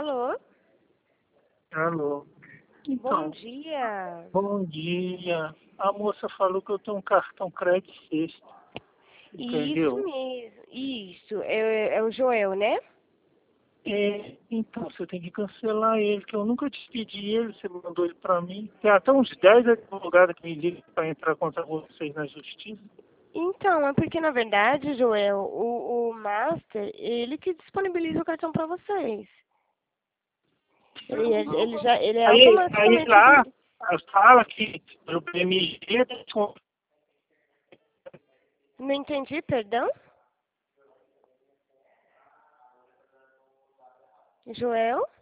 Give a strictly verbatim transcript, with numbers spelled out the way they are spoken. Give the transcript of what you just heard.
Alô? Alô. Bom Então, dia. bom dia. A moça falou que eu tenho um cartão crédito sexta. Isso Entendeu? mesmo. Isso. É, é o Joel, né? É, então, você tem que cancelar ele, que eu nunca te pedi ele, você mandou ele pra mim. Tem até uns dez advogados que me ligam para entrar contra vocês na justiça. Então, é porque, na verdade, Joel, o, o Master, ele que disponibiliza o cartão para vocês. Ele, ele, ele já, ele é Aí, aí automaticamente... lá, fala que o P M G Não entendi, perdão? Joel?